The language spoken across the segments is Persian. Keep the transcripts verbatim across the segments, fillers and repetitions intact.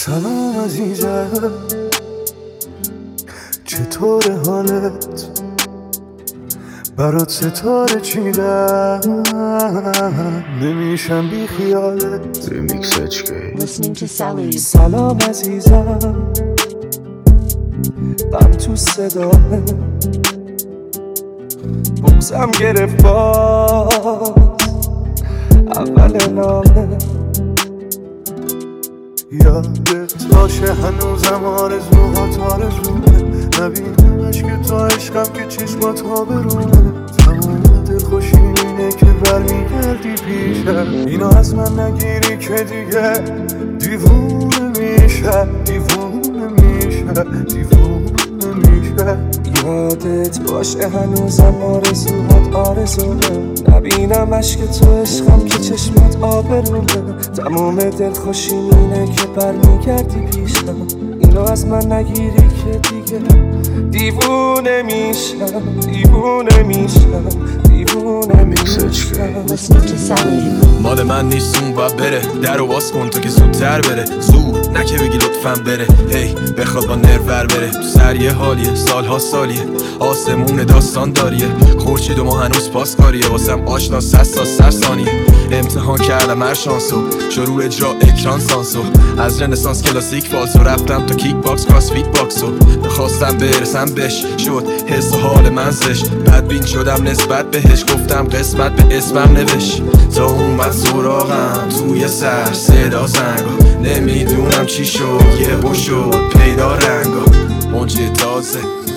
سلام عزیزم، چطور حالت؟ برات ستاره چیدم، نمیشم بی خیالت. Remix اچ کی. سلام عزیزم، غم تو صداه، بغزم گرفت باز اول نامه. یادت باشه هنوزم آرزوهات آرزومه، نبینمش که تو عشقم که چشمات ها برونه. تمام دل خوشی اینه که برمیگردی پیشم، اینو از من نگیری که دیگه دیوونه میشه، دیوونه میشه، دیوونه میشه. یادت باشه هنوزم آرزوهات آرزومه، نبینمش که تو عشقم که چشمات آبرونه. تمام دل خوشی اینه که برمیگردی پیشم، اینو از من نگیری که دیگه دیوونه میشم، دیوونه میشم، دیوونه میشم. مال من نیست اون باید بره، در رو باز کن تو که زودتر بره. زود نه که بگی لطفاً بره، هی بخواد با نرور بره. تو سر یه حالیه، سالها سالیه، آسمون داستان داریه. خورشید و ما هنوز پاس کاریه، واسم آشنا سستا سر ثانیه. امتحان کردم هر شانسو، شروع اجرا اکران سانسو. از رنسانس کلاسیک فالسو رفتم تا کیک باکس کراس فیت باکسو. خواستم برسم بهش، شد حس و حال من زش. بدبین شدم نسبت بهش، گفتم قسمت به اسمم نوشت. تا اومد سراغم توی سر صدا زنگا، نمیدونم چی شد یه بو شد پیدا رنگا. موجه تازه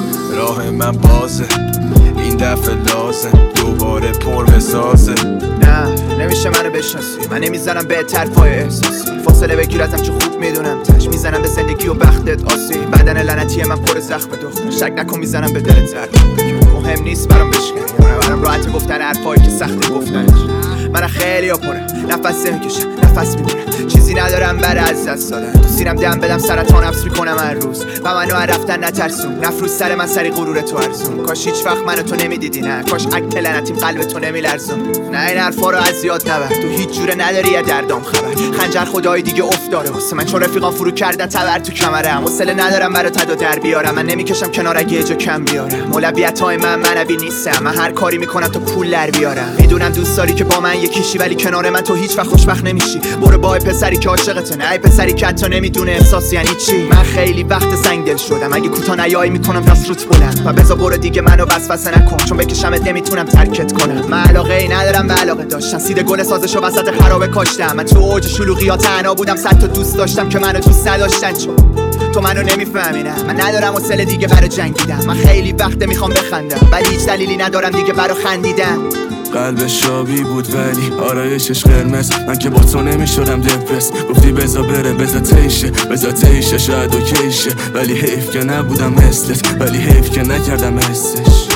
راه من بازه، این دفعه لازم دوباره پر بسازه. نه نمیشه منو بشناسی، من نمیزنم به طرفای احساسی. فاصله بگیرتم چه خوب میدونم تش، میزنم به زندگی و بختت آسی. بدن لعنتی من پر زخم دختر، شک نکن میزنم به دلت زرد. مهم نیست برام بشکنی، برام راحت گفتن حرفایی که سخته گفتنش. من خیلی ها پره، نفس میکشم نفس میبرم، چیزی ندارم برای از دست دادن. تو سینم دم بدم سرطان حبس میکنم هر روز، و منو هر رفتن نترسون. نفروز سر من سری غرور تو ارزون. کاش هیچ وقت منو تو نمیدیدی، نه کاش عکت لعنتیم قلب تو نمیلرزون. نه این حرفا رو از یاد نبر، تو هیچ جوره نداری یا دردام خبر. خنجر خدای دیگه افتاره واسه من، چون رفیقام فرو کردن تبر تو کمرم. حوصله ندارم برا تدا در بیارم، من نمیکشم کنار اگه جا کم بیارم. اولویت‌های من منوی نیستم، من هر کاری میکنم تا پول در بیارم. میدونم دوست داری که با من یکیشی، ولی کنار من تو هیچ وقت خوشبخت نمیشی. برو با پسری که عاشقته، نه پسری که حتی نمیدونه احساس یعنی چی. من خیلی وقت سنگ دل شدم، اگه کوتاه نیای میکنم دست روت بلند. و بذار برو دیگه منو وسوسه نکن، چون بکشمت نمیتونم ترکت کنم. من علاقه ای ندارم به علاقه داشتن، سید گل سازشو وسط خرابه کاشتم. من تو اوج شلوغیات تنها بودم، صد تا دوست داشتم که منو دوست نداشتن. چون تو منو نمیفهمی، نه من ندارم حوصله دیگه برای جنگیدن. من خیلی وقت میخوام بخندم، ولی هیچ دلیلی ندارم دیگه برای خندیدن. قلبش شابی بود ولی آرایشش قرمز، من که با تو نمیشدم دپرس. گفتی بزا بره بزا تیشه، بزا تیشه شاید اوکیشه، ولی حیف که نبودم مثلت، ولی حیف که نکردم حسش.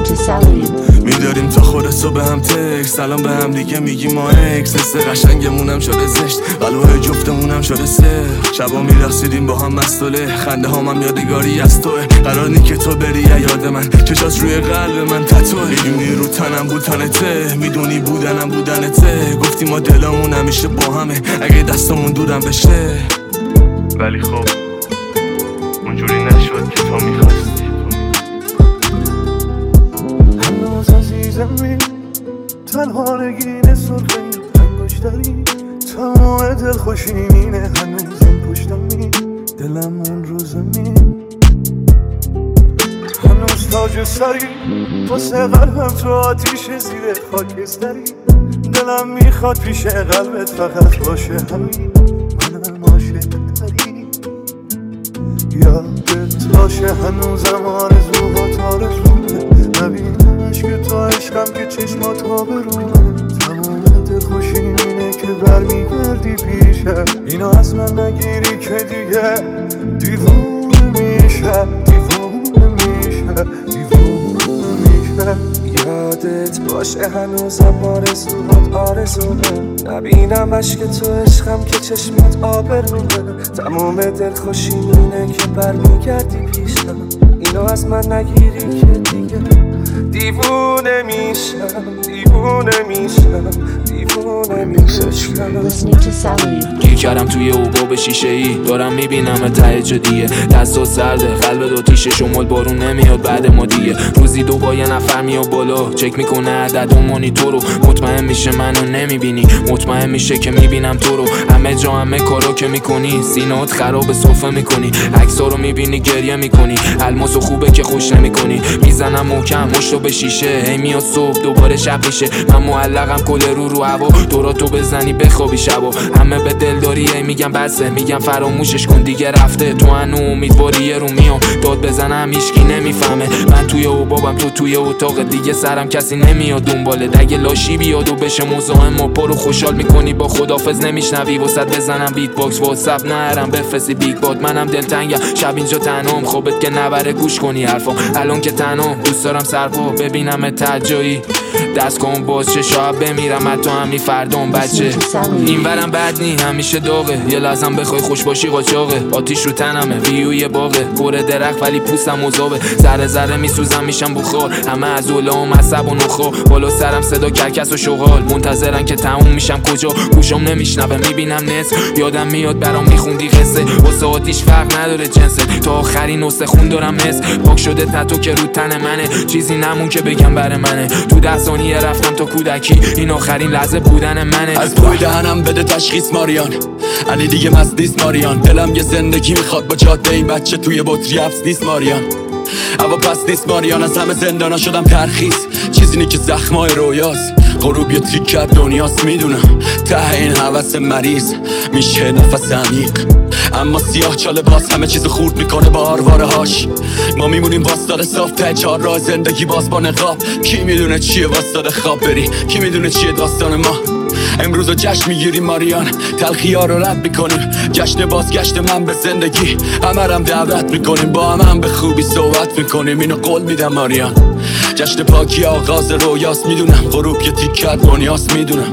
میداریم تا خودتو به هم تک، سلام به هم دیگه میگی ما اکس. حس قشنگمونم شده زشت، قلوه جفتمونم شده سه. شبا میرقصیدیم با هم مستوله، خنده هام هم یادگاری از توه. قرار نی که تو بری یاد من، چشات روی قلب من تتوه. میدونی رو تنم بود تنته، میدونی بودنم بودنته. گفتی ما دلمون همیشه با همه، اگه دستمون دورم بشه. ولی خب اونجوری نشد که تو میخواستی. هنوز عزیزمی، تنها نگین سرخه انگشتری. تمام دل خوشینه هنوزم پشتمی، دلم اون رو زمین. هنوز تاج سری واسه قلبم تو آتیش زیر خاکستری. دلم میخواد پیش قلبت فقط باشه همین، منم عاشق‌تری. یادت باشه هنوزم آرزوهات آرزومه، نبینمش که تو عشقم که چشمات ها برونه. تمام دل خوشی اینه که برمیگردی پیشم، اینو از من نگیری که دیگه دیوونه میشه، دیوونه میشه، دیوونه میشه. یادت باشه هنوزم آرزوهات آرزومه، نبینمش که تو عشقم که چشمات آبرونه. تمام دل خوشی اینه که برمیگردی پیشم، اینو از من نگیری که دیگه دیوونه میشم، دیوونه میشم، دیوونه میکنم Listening to Sally. گیر کردم توی اوباب شیشه ای، دارم میبینم ته جدیه، دست و سرده قلب دو تیشه، شمال بارون نمیاد بعد ما دیگه. روزی دو با یه نفر میاد بالا، چک میکنه عدد و مانیتور رو، مطمئن میشه منو نمیبینی، مطمئن میشه که میبینم تو رو. همه جا همه کارا که میکنی، سینات خراب صفه میکنی، عکسا رو میبینی گریه میکنی، الماسو خوبه که خوش نمیکنی. میزنم محکم مشتو به شیشه، هی میاد صبح دوباره شب میشه، من معلقم کل رو رو هوا، دورا تو بزنی بخوابی شبا. همه به دلداری ای میگم بسه، میگم فراموشش کن دیگه رفته، تو هنو امیدواری رو میام داد بزنم هیچکی نمیفهمه. من توی اوبابم تو توی اتاق دیگه، سرم کسی نمیاد دنباله، دگه لاشی بیاد و بشه مزاحم و پرو خوشحال میکنی با خدافظ نمیشنوی، واسط بزنم بیت باکس واتساپ نرم بفرستی بیگ باد. منم دلتنگم شب اینجا تنهام، خوبت که نبره گوش کنی حرفام، الان که تنهام دوست دارم سرپا ببینم تجایی، دست کن باز چه شاید بمیرم حتی همین فردام بچه. این ورم بد نی همیشه داغه، یه لحظم بخوای خوش باشی قاچاقه، آتیش رو تنمه ویوی باغه، پر درخت ولی پوستم مذابه، ذره ذره میسوزم میشم بخار، همه از اولام عصب و نخا، بالا سرم صدا کرکس و شغال، منتظرن که تموم میشم کجا، گوشم نمیشنوه میبینم نصف، یادم میاد برام میخوندی قصه، واسه آتیش فرق نداره جنست، تا آخرین نسخه خون دارم نصف، پاک شده تتو که رو تن منه، چیزی نمون که بگم بر منه، تو ده ثانیه رفتم تا کودکی، این آخرین لحظه بودن منه. از پای دهنم بده تشخیص ماریان، علی دیگه مست نیست ماریان، دلم یه زندگی میخواد با جاده این بچه توی بطری حبس نیست ماریان، اما پس نیست ماریان، از همه زندانا شدم ترخیص، چیزی نی که زخمای رویاست، غروب یه تیک کرد دنیاست، میدونم ته این حوث مریض میشه نفس عمیق، اما سیاه چاله باز همه چیز خورد میکنه با آرواره هاش، ما میمونیم واسطاد صاف ته چهار راه زندگی باز با نقاب، کی میدونه چیه واسطاد خواب بری، کی میدونه چیه داستان ما، امروز رو جشن میگیریم ماریان، تلخی ها رو رد میکنیم، جشن بازگشت من به زندگی، همه رم دعوت میکنیم، با هم هم به خوبی صحبت میکنیم، اینو قول میدم ماریان، جشن پاکی آغاز رویاست، میدونم غروب یه تیکت دنیاست، میدونم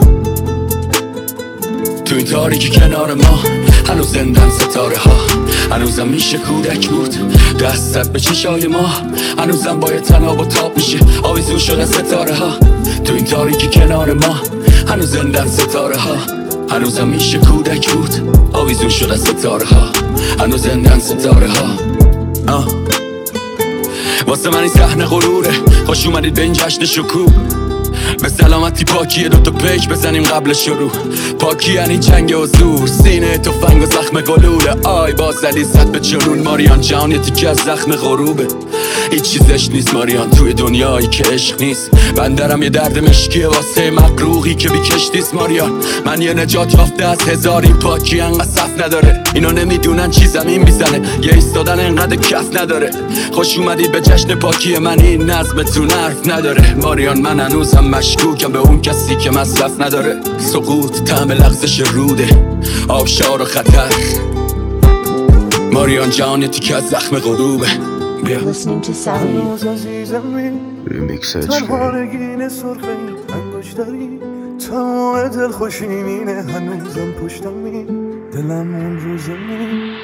تو این تاریکی کنار ما هنوز زندن ستاره ها، هنوزم میشه کودک بود دستت به چشای ما، هنوزم باید تناب و تاب میشه آویزون شده ستاره ها، تو این تاریکی کنار ما هنوز زندن ستاره ها، هنوزم میشه کودک بود آویزون شده ستاره ها، هنوز زندن ستاره ها. آه. واسه من این صحنه غروره، خوش اومدید به این جشن شکوه، به سلامتی پاکیه دوتا پیک بزنیم قبل شروع، پاکی یعنی جنگ و زور، سینه تفنگ و زخم گلوله، آی باز زدی زد به چرون ماریان، جهان یه تیکه از زخم غروبه، هیچ چیزش نیست ماریان توی دنیایی که عشق نیست، بندرم یه درد مشکیه واسه مقروقی که بیکشتیست ماریان، من یه نجات یافته از هزاری، پاکی انقدر صف نداره، اینا نمیدونن چی زمین میزنه، یه ایستادن انقدر کف نداره، خوش اومدید به جشن پاکی من، این نظمتون حرف نداره ماریان، من هنوزم مشکوکم به اون کسی که مصرف نداره، سقوط طعم لغزش روده، آبشار و خطر ماریان، جهان یه تیکه از زخم غروبه. Listening to Sally. هنوز عزیزمی Remix تنها رگین سرخه انگشتری، تمام دل خوشیمینه هنوزم پشتمی، دلم اون روزمی